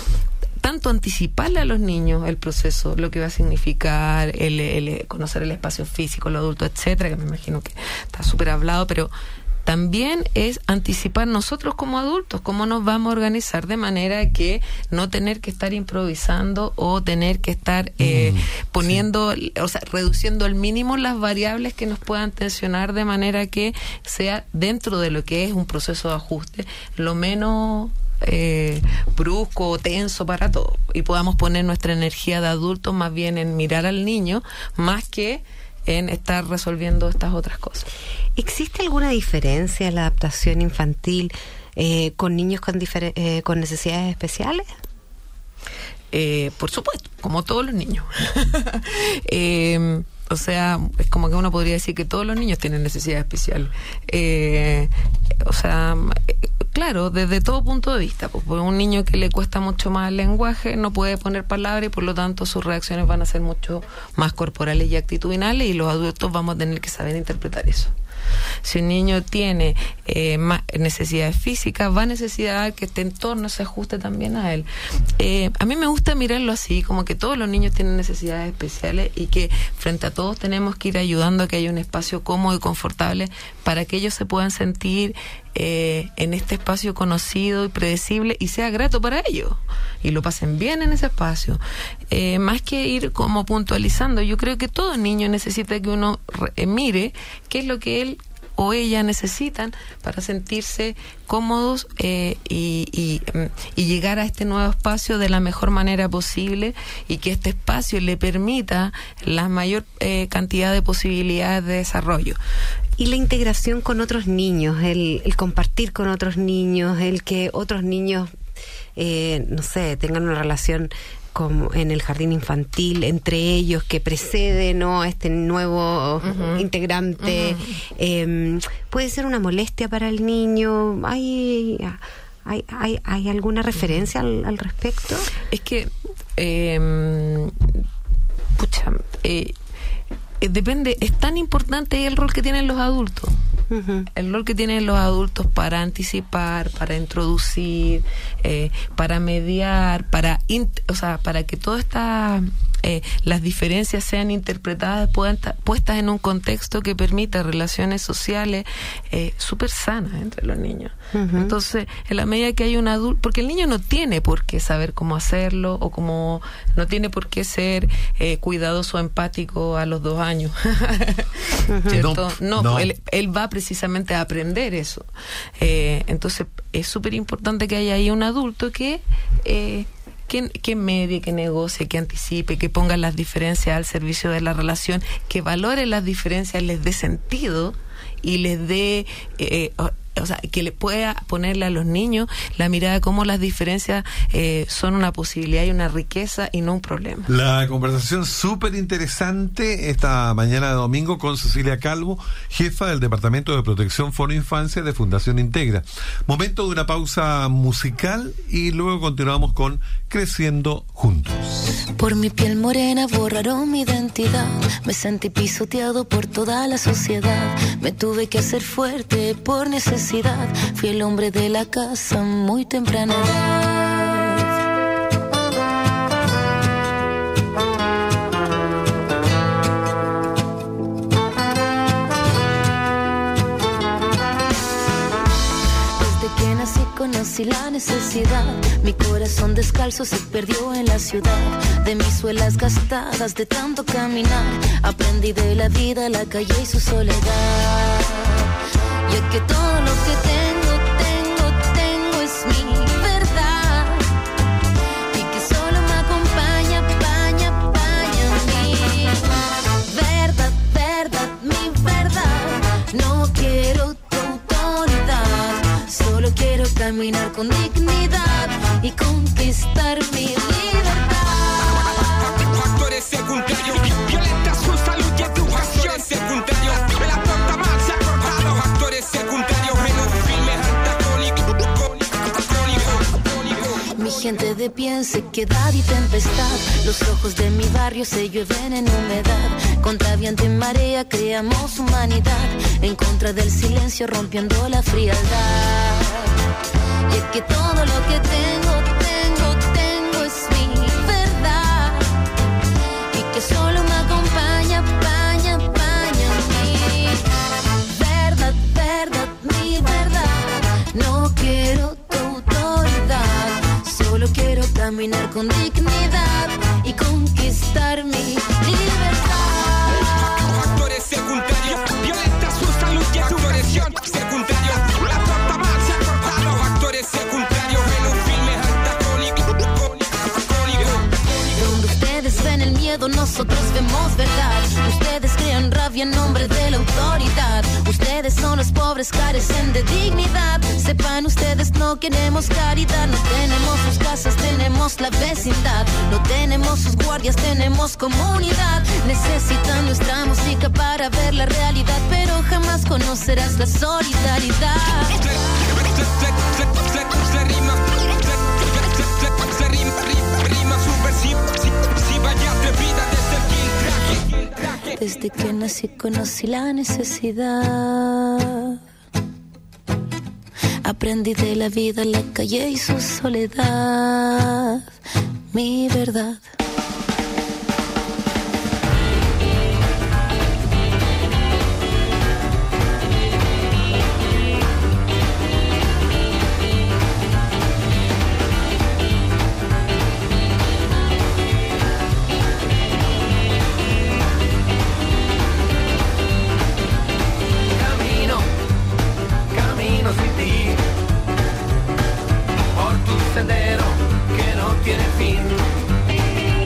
S5: tanto anticiparle a los niños el proceso, lo que va a significar el, el conocer el espacio físico, los adultos, etcétera, que me imagino que está súper hablado, pero también es anticipar nosotros como adultos cómo nos vamos a organizar de manera que no tener que estar improvisando o tener que estar eh, mm, poniendo, sí. o sea, reduciendo al mínimo las variables que nos puedan tensionar, de manera que sea dentro de lo que es un proceso de ajuste lo menos Eh, brusco o tenso para todo, y podamos poner nuestra energía de adultos más bien en mirar al niño más que en estar resolviendo estas otras cosas.
S4: ¿Existe alguna diferencia en la adaptación infantil eh, con niños con, difer- eh, con necesidades especiales?
S5: Eh, por supuesto, como todos los niños. eh, O sea, es como que uno podría decir que todos los niños tienen necesidades especiales. Eh, o sea, claro, desde todo punto de vista. Pues, por un niño que le cuesta mucho más el lenguaje, no puede poner palabras, y por lo tanto sus reacciones van a ser mucho más corporales y actitudinales, y los adultos vamos a tener que saber interpretar eso. Si un niño tiene eh, más necesidades físicas, va a necesitar que este entorno se ajuste también a él. Eh, a mí me gusta mirarlo así, como que todos los niños tienen necesidades especiales, y que frente a todos tenemos que ir ayudando a que haya un espacio cómodo y confortable para que ellos se puedan sentir eh, en este espacio conocido y predecible, y sea grato para ellos, y lo pasen bien en ese espacio. Eh, más que ir como puntualizando, yo creo que todo niño necesita que uno re- mire qué es lo que él o ella necesitan para sentirse cómodos eh, y, y, y llegar a este nuevo espacio de la mejor manera posible, y que este espacio le permita la mayor eh, cantidad de posibilidades de desarrollo.
S4: Y la integración con otros niños, el, el compartir con otros niños, el que otros niños, eh, no sé, tengan una relación como en el jardín infantil entre ellos, que precede, ¿no?, a este nuevo uh-huh. integrante, uh-huh. eh, puede ser una molestia para el niño. ¿Hay, hay, hay, hay alguna referencia al, al respecto?
S5: Es que, eh, pucha, eh, eh, depende, es tan importante el rol que tienen los adultos. Uh-huh. El rol que tienen los adultos para anticipar, para introducir, eh, para mediar, para, in, o sea, para que todas estas eh, las diferencias sean interpretadas, puedan ta, puestas en un contexto que permita relaciones sociales eh, súper sanas entre los niños. Uh-huh. Entonces, en la medida que hay un adulto, porque el niño no tiene por qué saber cómo hacerlo, o cómo no tiene por qué ser eh, cuidadoso, empático a los dos años. ¿cierto?
S3: No,
S5: No,
S3: no.
S5: Él, él va precisamente a aprender eso. Eh, entonces, es súper importante que haya ahí un adulto que... Eh, Que, que medie, que negocie, que anticipe, que ponga las diferencias al servicio de la relación, que valore las diferencias, les dé sentido y les dé, eh, o, o sea, que le pueda ponerle a los niños la mirada de cómo las diferencias eh, son una posibilidad y una riqueza y no un problema.
S3: La conversación súper interesante esta mañana de domingo con Cecilia Calvo, jefa del Departamento de Protección Fono Infancia de Fundación Integra. Momento de una pausa musical y luego continuamos con Creciendo Juntos.
S6: Por mi piel morena borraron mi identidad. Me sentí pisoteado por toda la sociedad. Me tuve que hacer fuerte por necesidad. Fui el hombre de la casa muy temprana edad. Desde que nací conocí la necesidad. Mi corazón descalzo se perdió en la ciudad. De mis suelas gastadas de tanto caminar, aprendí de la vida, la calle y su soledad. Y es que todo lo que tengo, tengo, tengo es mi verdad. Y que solo me acompaña, paña, paña mi verdad, verdad, mi verdad. No quiero tu autoridad, solo quiero caminar con dignidad y conquistar mi libertad.
S7: Factores secundarios, violenta su salud y educación secundario. Me la porta mal, se ha cortado. Factores secundarios en un filme antagónico.
S6: Mi gente de pie en sequedad y tempestad. Los ojos de mi barrio se llueven en humedad. Contra viento y marea creamos humanidad. En contra del silencio rompiendo la frialdad. Y es que todo lo que tengo, tengo, tengo es mi verdad. Y que solo me acompaña, paña, paña mi verdad, verdad, mi verdad. No quiero tu autoridad, solo quiero caminar con dignidad y conquistar mi libertad.
S7: Factores secundarios, violenta su salud y educación secundario. La torta mal se ha cortado. Factores secundarios en un filme antagónico.
S6: Donde ustedes ven el miedo, nosotros vemos verdad. Ustedes crean rabia en nombre de la autoridad. Ustedes son los pobres, carecen de dignidad. Sepan ustedes, no queremos caridad. No tenemos sus casas, tenemos la vecindad. No tenemos sus guardias, tenemos comunidad. Necesitan nuestra música para ver la realidad, pero jamás conocerás la solidaridad. Desde que nací conocí la necesidad. Aprendí de la vida, la calle y su soledad. Mi verdad.
S7: Sendero que no tiene fin.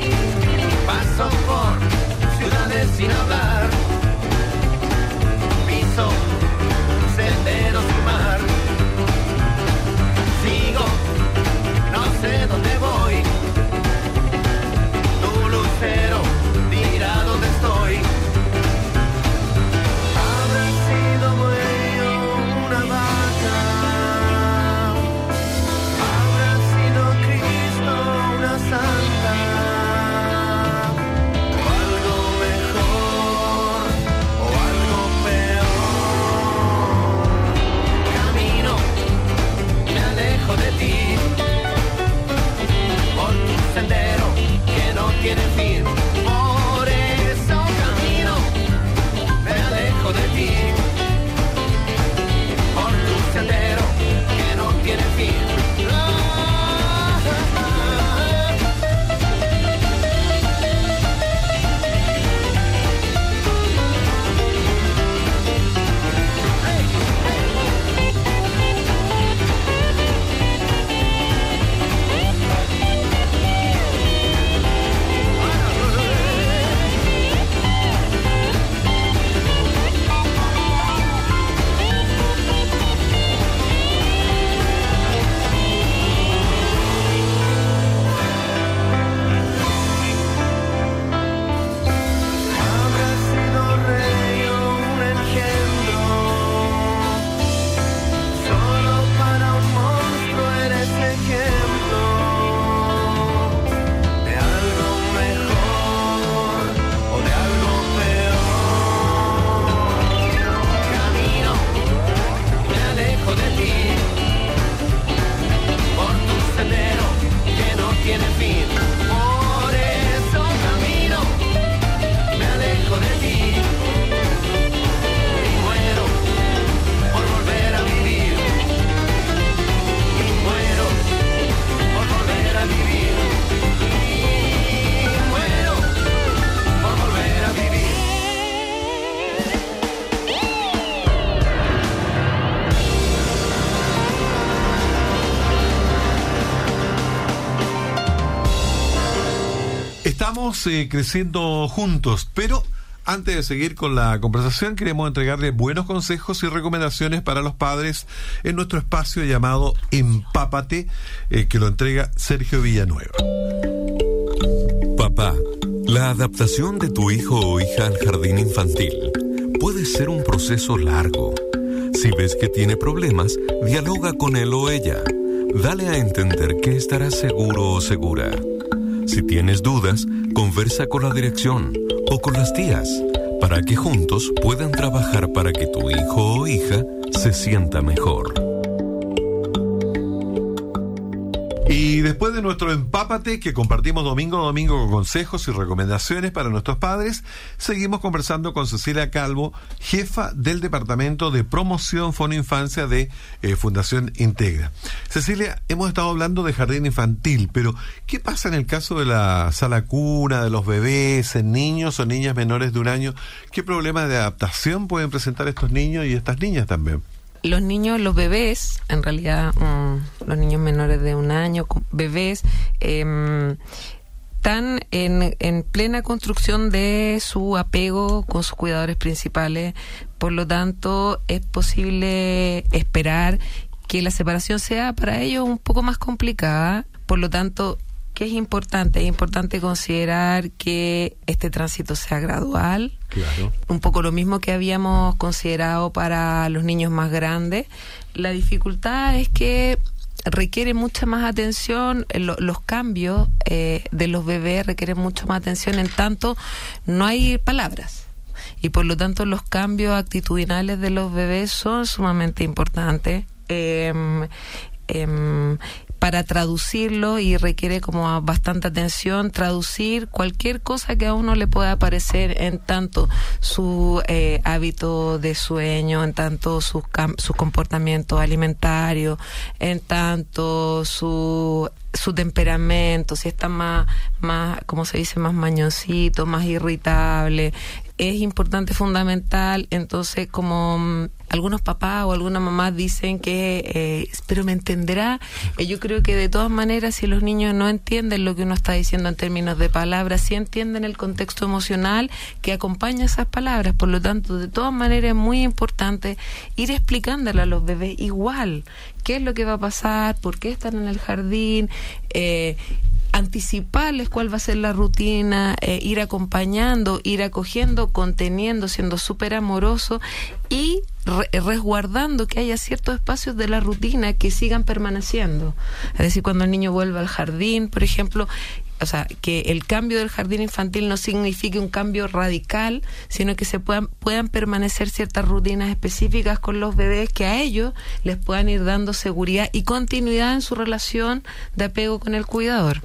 S3: Seguimos eh, creciendo juntos, pero antes de seguir con la conversación, queremos entregarle buenos consejos y recomendaciones para los padres en nuestro espacio llamado Empápate, eh, que lo entrega Sergio Villanueva.
S2: Papá, la adaptación de tu hijo o hija al jardín infantil puede ser un proceso largo. Si ves que tiene problemas, dialoga con él o ella. Dale a entender que estará seguro o segura. Si tienes dudas, conversa con la dirección o con las tías, para que juntos puedan trabajar para que tu hijo o hija se sienta mejor.
S3: Y después de nuestro Empápate, que compartimos domingo a domingo con consejos y recomendaciones para nuestros padres, seguimos conversando con Cecilia Calvo, jefa del Departamento de Promoción Fono Infancia de eh, Fundación Integra. Cecilia, hemos estado hablando de jardín infantil, pero ¿qué pasa en el caso de la sala cuna, de los bebés, en niños o niñas menores de un año? ¿Qué problemas de adaptación pueden presentar estos niños y estas niñas también?
S5: Los niños, los bebés, en realidad, um, los niños menores de un año, bebés, eh, están en, en plena construcción de su apego con sus cuidadores principales. Por lo tanto, es posible esperar que la separación sea para ellos un poco más complicada. Por lo tanto, ¿qué es importante? Es importante considerar que este tránsito sea gradual.
S3: Claro.
S5: Un poco lo mismo que habíamos considerado para los niños más grandes. La dificultad es que requiere mucha más atención, lo, los cambios eh, de los bebés requieren mucha más atención, en tanto no hay palabras. Y por lo tanto los cambios actitudinales de los bebés son sumamente importantes. Eh, eh, para traducirlo, y requiere como bastante atención, traducir cualquier cosa que a uno le pueda parecer, en tanto su eh, hábito de sueño, en tanto su, su comportamiento alimentario, en tanto su su temperamento, si está más, más, como se dice, más mañosito, más irritable. Es importante, fundamental. Entonces, como um, algunos papás o algunas mamás dicen que, eh, pero me entenderá, eh, yo creo que de todas maneras, si los niños no entienden lo que uno está diciendo en términos de palabras, sí entienden el contexto emocional que acompaña esas palabras. Por lo tanto, de todas maneras es muy importante ir explicándole a los bebés igual qué es lo que va a pasar, por qué están en el jardín, eh, anticiparles cuál va a ser la rutina, eh, ir acompañando, ir acogiendo, conteniendo, siendo súper amoroso y re- resguardando que haya ciertos espacios de la rutina que sigan permaneciendo. Es decir, cuando el niño vuelve al jardín, por ejemplo, o sea, que el cambio del jardín infantil no signifique un cambio radical, sino que se puedan, puedan permanecer ciertas rutinas específicas con los bebés que a ellos les puedan ir dando seguridad y continuidad en su relación de apego con el cuidador.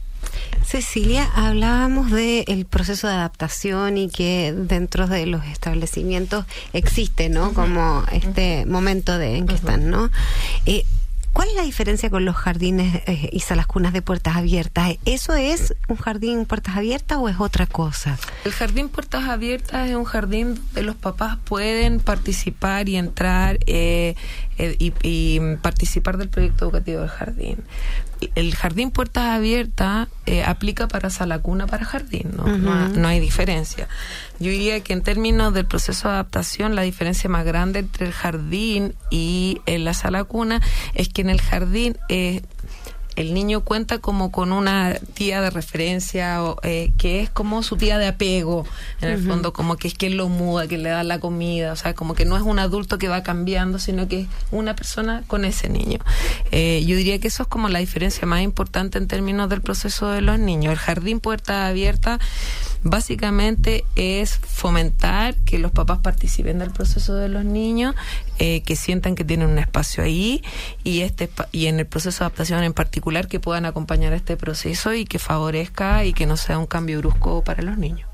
S4: Cecilia, hablábamos del proceso de adaptación y que dentro de los establecimientos existe, ¿no? Uh-huh. Como este momento de en que uh-huh. están, ¿no? Eh, ¿Cuál es la diferencia con los jardines eh, y salas cunas de puertas abiertas? ¿Eso es un jardín puertas abiertas o es otra cosa?
S5: El jardín puertas abiertas es un jardín donde los papás pueden participar y entrar eh, eh, y, y participar del proyecto educativo del jardín. El jardín puertas abiertas eh, aplica para sala cuna, para jardín, ¿no? Uh-huh. No, no hay diferencia. Yo diría que en términos del proceso de adaptación, la diferencia más grande entre el jardín y eh, la sala cuna es que en el jardín eh, el niño cuenta como con una tía de referencia, o, eh, que es como su tía de apego, en el uh-huh. fondo, como que es quien lo muda, que le da la comida, o sea, como que no es un adulto que va cambiando, sino que es una persona con ese niño. Eh, yo diría que eso es como la diferencia más importante en términos del proceso de los niños. El jardín puerta abierta básicamente es fomentar que los papás participen del proceso de los niños, eh, que sientan que tienen un espacio ahí, y este y en el proceso de adaptación en particular que puedan acompañar este proceso y que favorezca y que no sea un cambio brusco para los niños.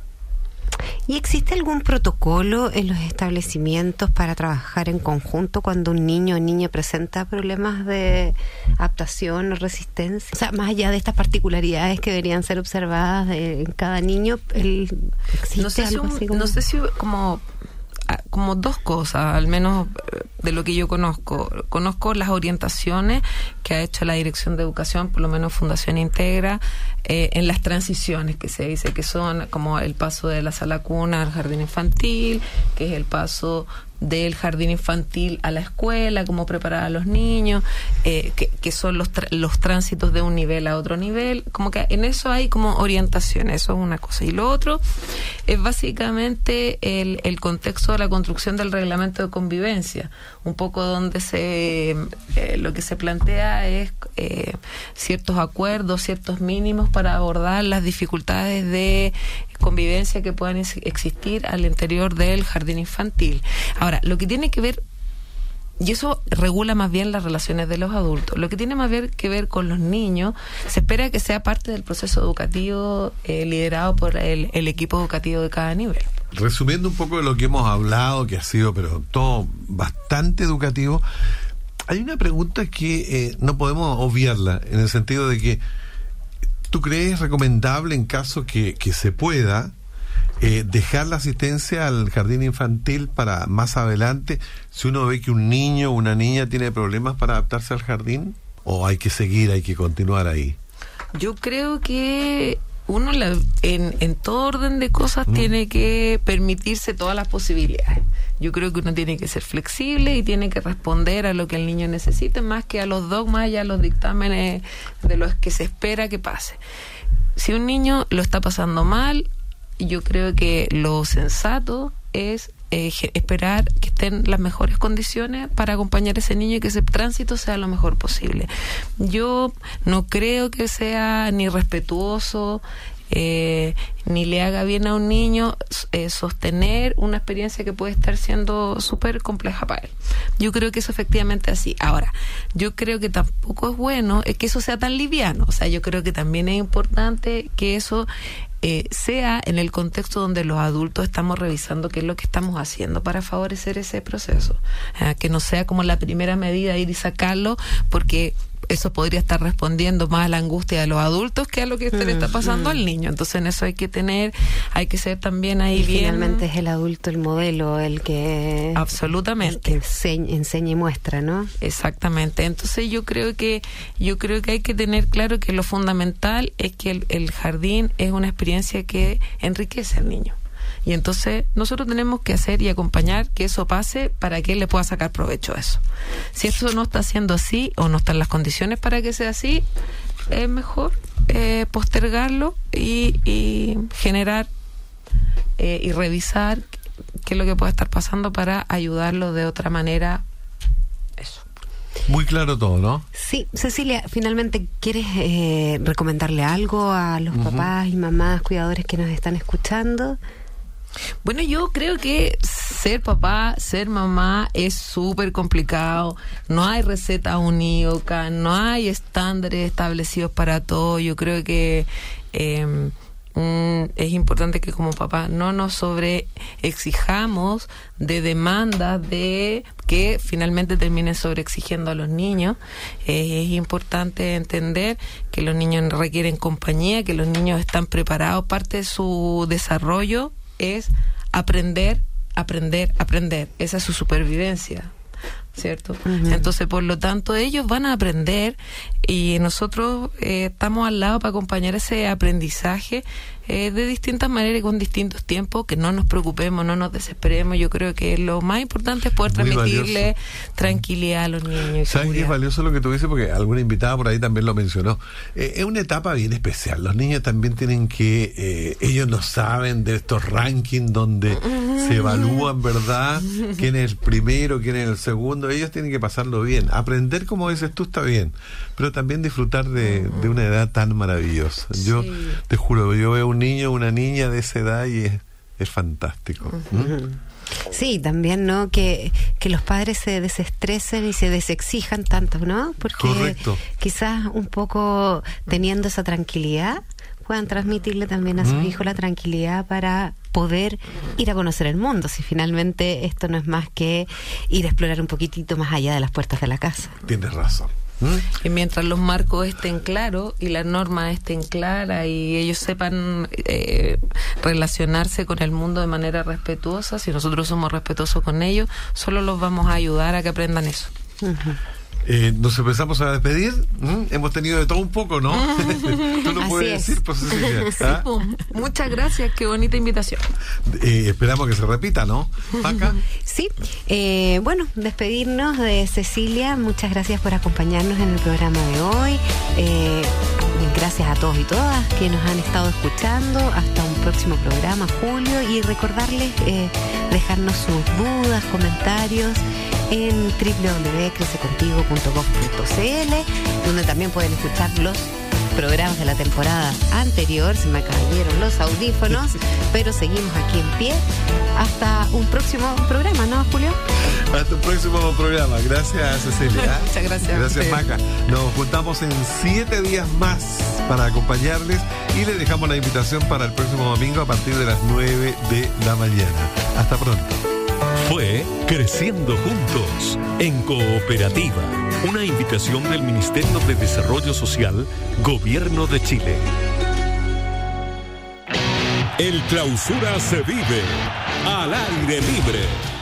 S4: ¿Y existe algún protocolo en los establecimientos para trabajar en conjunto cuando un niño o niña presenta problemas de adaptación o resistencia? O sea, más allá de estas particularidades que deberían ser observadas de, en cada niño, el, ¿existe
S5: no sé
S4: algo
S5: si un,
S4: así como...?
S5: No sé si como... como dos cosas, al menos de lo que yo conozco. Conozco las orientaciones que ha hecho la Dirección de Educación, por lo menos Fundación Integra, eh, en las transiciones que se dice, que son como el paso de la sala cuna al jardín infantil, que es el paso del jardín infantil a la escuela, cómo preparar a los niños, eh, que, que son los, tra- los tránsitos de un nivel a otro nivel, como que en eso hay como orientación, eso es una cosa. Y lo otro es básicamente el, el contexto de la construcción del reglamento de convivencia, un poco donde se eh, lo que se plantea es eh, ciertos acuerdos, ciertos mínimos para abordar las dificultades de convivencia que puedan ex- existir al interior del jardín infantil. Ahora, lo que tiene que ver, y eso regula más bien las relaciones de los adultos, lo que tiene más bien que ver con los niños, se espera que sea parte del proceso educativo eh, liderado por el, el equipo educativo de cada nivel.
S3: Resumiendo un poco de lo que hemos hablado, que ha sido pero todo bastante educativo, hay una pregunta que eh, no podemos obviarla, en el sentido de que ¿tú crees recomendable, en caso que, que se pueda, eh, dejar la asistencia al jardín infantil para más adelante, si uno ve que un niño o una niña tiene problemas para adaptarse al jardín? ¿O hay que seguir, hay que continuar ahí?
S5: Yo creo que uno la, en, en todo orden de cosas mm. tiene que permitirse todas las posibilidades. Yo creo que uno tiene que ser flexible y tiene que responder a lo que el niño necesite, más que a los dogmas y a los dictámenes de los que se espera que pase. Si un niño lo está pasando mal, yo creo que lo sensato es eh, esperar que estén las mejores condiciones para acompañar a ese niño y que ese tránsito sea lo mejor posible. Yo no creo que sea ni respetuoso Eh, ni le haga bien a un niño eh, sostener una experiencia que puede estar siendo súper compleja para él. Yo creo que eso efectivamente es así. Ahora, yo creo que tampoco es bueno es que eso sea tan liviano. O sea, yo creo que también es importante que eso eh, sea en el contexto donde los adultos estamos revisando qué es lo que estamos haciendo para favorecer ese proceso. Eh, que no sea como la primera medida ir y sacarlo, porque eso podría estar respondiendo más a la angustia de los adultos que a lo que mm, le está pasando mm. al niño. Entonces en eso hay que tener, hay que ser también ahí
S4: y
S5: bien.
S4: Finalmente es el adulto el modelo, el que
S5: absolutamente
S4: el que enseña, enseña y muestra, ¿no?
S5: Exactamente. Entonces yo creo que yo creo que hay que tener claro que lo fundamental es que el, el jardín es una experiencia que enriquece al niño. Y entonces nosotros tenemos que hacer y acompañar que eso pase para que él le pueda sacar provecho a eso. Si eso no está siendo así o no están las condiciones para que sea así, es mejor eh, postergarlo y, y generar eh, y revisar qué es lo que puede estar pasando para ayudarlo de otra manera. Eso.
S3: Muy claro todo, ¿no?
S4: Sí, Cecilia, finalmente, ¿quieres eh, recomendarle algo a los uh-huh. papás y mamás cuidadores que nos están escuchando?
S5: Bueno, yo creo que ser papá, ser mamá es súper complicado. No hay receta unívoca, no hay estándares establecidos para todo. Yo creo que eh, mm, es importante que como papá no nos sobreexijamos de demandas de que finalmente terminen sobreexigiendo a los niños. Eh, es importante entender que los niños requieren compañía, que los niños están preparados. Parte de su desarrollo es aprender, aprender, aprender. Esa es su supervivencia, ¿cierto? Uh-huh. Entonces, por lo tanto, ellos van a aprender y nosotros eh, estamos al lado para acompañar ese aprendizaje eh, de distintas maneras y con distintos tiempos. Que no nos preocupemos, no nos desesperemos. Yo creo que lo más importante es poder muy transmitirle valioso. Tranquilidad a los niños.
S3: ¿Sabes qué es valioso lo que tú dices? Porque alguna invitada por ahí también lo mencionó. Eh, es una etapa bien especial. Los niños también tienen que, eh, ellos no saben de estos rankings donde se evalúan, ¿verdad? ¿Quién es el primero, quién es el segundo? Ellos tienen que pasarlo bien. Aprender, como dices tú, está bien, pero también disfrutar de, de una edad tan maravillosa. Yo sí. te juro, yo veo un niño, una niña de esa edad y es, es fantástico.
S4: Uh-huh. ¿Mm? Sí, también, ¿no? Que, que los padres se desestresen y se desexijan tanto, ¿no? Porque
S3: correcto.
S4: Quizás un poco teniendo esa tranquilidad puedan transmitirle también a sus ¿Mm? hijos la tranquilidad para poder ir a conocer el mundo, si finalmente esto no es más que ir a explorar un poquitito más allá de las puertas de la casa.
S3: Tienes razón. ¿Mm?
S5: Y mientras los marcos estén claros y las normas estén claras y ellos sepan eh, relacionarse con el mundo de manera respetuosa, si nosotros somos respetuosos con ellos, solo los vamos a ayudar a que aprendan eso.
S4: Uh-huh.
S3: Eh, nos empezamos a despedir. ¿Mm? Hemos tenido de todo un poco, ¿no? Tú lo
S4: Así
S3: puedes
S4: es.
S3: decir, pues, Cecilia.
S5: Sí,
S3: ¿Ah?
S5: po. Muchas gracias, qué bonita invitación.
S3: Eh, esperamos que se repita, ¿no? Paca.
S4: Sí, eh, bueno, despedirnos de Cecilia. Muchas gracias por acompañarnos en el programa de hoy. Eh, gracias a todos y todas que nos han estado escuchando. Hasta un próximo programa, Julio. Y recordarles eh, dejarnos sus dudas, comentarios en doble u doble u doble u punto crece contigo punto gov punto c l, donde también pueden escuchar los programas de la temporada anterior. Se me cayeron los audífonos, pero seguimos aquí en pie. Hasta un próximo programa, ¿no, Julio?
S3: Hasta un próximo programa. Gracias, Cecilia.
S5: Muchas gracias.
S3: Gracias, Maca. Nos juntamos en siete días más para acompañarles y les dejamos la invitación para el próximo domingo a partir de las nueve de la mañana. Hasta pronto.
S2: Fue Creciendo Juntos en Cooperativa, una invitación del Ministerio de Desarrollo Social, Gobierno de Chile. El Clausura se vive al aire libre.